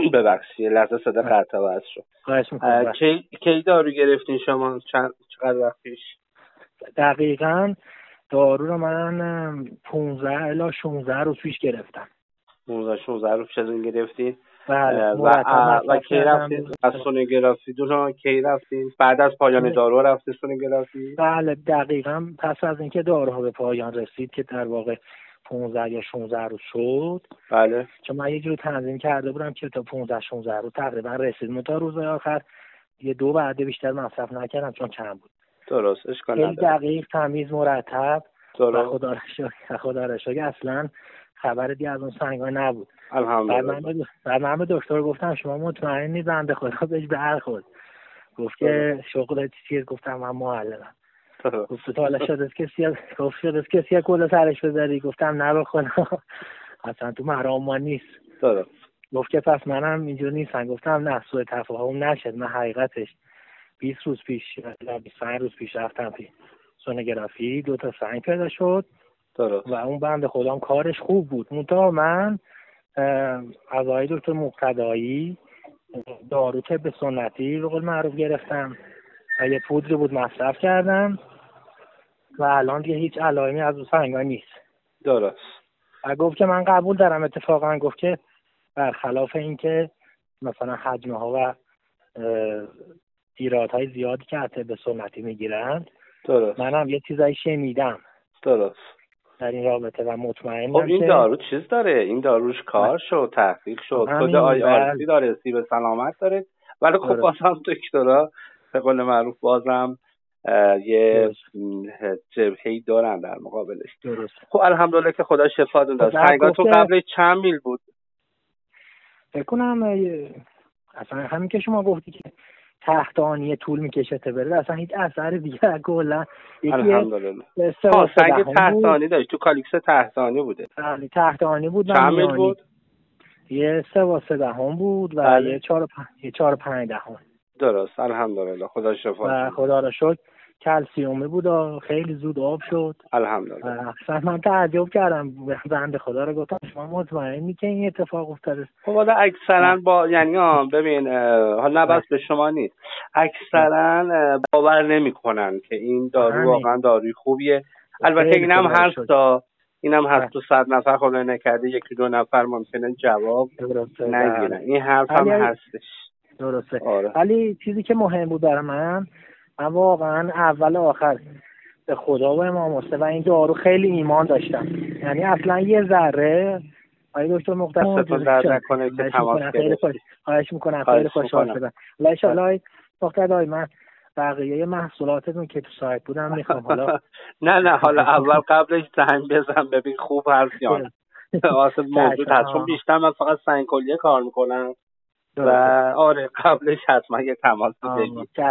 ببخشید لحظه صدا قطع وصل شد. خواهش می‌کنم. کی دارو گرفتین شما؟ چقدر وقت پیش؟ دقیقاً دارو رو من 15 الی 16 روز پیش گرفتم. 16 روز پیش گرفتین؟ بله. و کی رفتین؟ از سونوگرافی کی رفتین؟ بعد از پایان دارو رفتین سونوگرافی؟ بله دقیقاً پس از اینکه داروها به پایان رسید که در واقع 15 یا 16 روز شد. بله. چون من یه جور تنظیم کرده بودم که تا 15 16 روز تقریبا رسید. تا روز آخر یه 2 وعده بیشتر مصرف نکردم چون کم بود. درست. اشکال نداره. دقیق، تمیز، مرتب. و خدا را شکر اصلا خبر دیگه از اون سنگا نبود. الحمدلله. بعد من به دکتر گفتم شما مطمئنی؟ بنده خدا بهش برخورد. گفت که شغلت چیه؟ گفتم من معلمم. گفت تو حالا شده کسی کلا سرش بذاری؟ گفتم نه به خدا اصلا تو مرام ما نیست. درست. گفت که پس منم اینجور نیستم. گفتم نه سوء تفاهم نشد. من حقیقتش 20 روز پیش یا 25 روز پیش رفتم سونوگرافی 2 تا سنگ پیدا شد. درست. و اون بنده خودم کارش خوب بود. منتها من از آقای دکتر مقتدایی دارو طب سنتی به قول معروف گرفتم و یه پودری بود مصرف کردم و الان دیگه هیچ علائمی از اون سنگا نیست. درست. و گفت که من قبول دارم. اتفاقا گفت که برخلاف این که مثلا حجمه ها و ایرادهای زیادی که از طب سنتی میگیرن، درست. منم یه چیزایی شنیدم درست در این رابطه و مطمئنم این دارو چیز داره، این داروش کار شد، تحقیق شد، خود IRC داره، سیب سلامت داره، ولی خب بازم دکترا به قول معروف بازم یه جبهه‌ای دارن در مقابلش. درست. خب الحمدلله که خدا شفا داد. سنگاتون قبل چند میل بود؟ فکر کنم اصلا همین که شما گفتی که تحتانی طول میکشه تا بره، اصلا هیچ اثر دیگه کلا الحمدلله. سنگ تحتانی داشت، تو کالیکس تحتانی بوده. بله تحتانی بود. چند میل بود؟ یه 3.3 بود و یه 4.5. درست. الحمدلله خدا شفا داد. و خدا را شکر کلسیومی بود و خیلی زود آب شد. الحمدلله. اصلا من تعجب کردم. بنده خدا رو گفتم شما مطمئنی که این اتفاق افتاده؟ خب حالا اکثرا با یعنی ببین حالا نباید به شما نیست، اکثرا باور نمیکنن که این دارو واقعا داروی خوبیه. البته اینم هست تو 100 نفر خدای نکرده 1-2 نفر ممکنه جواب نگیرن. این حرف هم هستش. درسته. ولی چیزی که مهم بود برای من واقعا اول آخر به خدا و امام حسین و این دارو خیلی ایمان داشتم. یعنی اصلا یه ذره آقای دکتر مقتدی درد نکنه که تماس گرفتی. خواهش میکنم. خیلی خوشحال شدم. ان شاء الله مقتدی من بقیه محصولاتتون که تو سایت بودم میخوام حالا نه حالا اول قبلش زنگ بزن ببین خوب هست یا نه. واسه موجود هست چون بیشتر من فقط سنگ کلیه کار میکنم و آره قبلش حتما یه تماس بگیر.